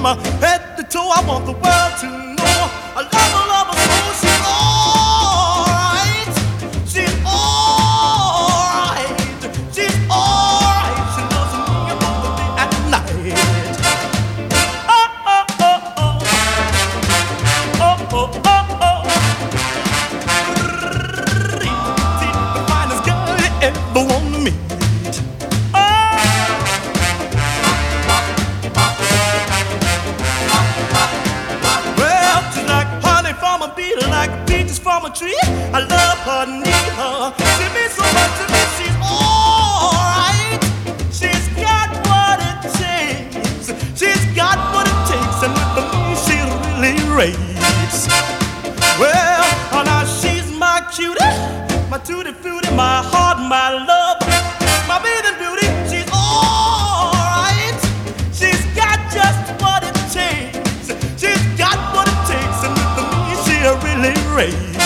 head to toe. I want the world to know I love her so. She's alright. She's alright. She's alright. She loves me both the day and night. Oh, oh, oh, oh. Oh, oh, oh, oh. The finest girl you ever want to meet. Like peaches from a tree, I love her, need her. She means so much to me. She's alright. She's got what it takes. She's got what it takes, and with me she really rates. Well, now she's my cutie, my tutti frutti, my heart, my love, my bathing beauty. She's alright. She's got just what it takes. She's got what it takes, and with me she really raised.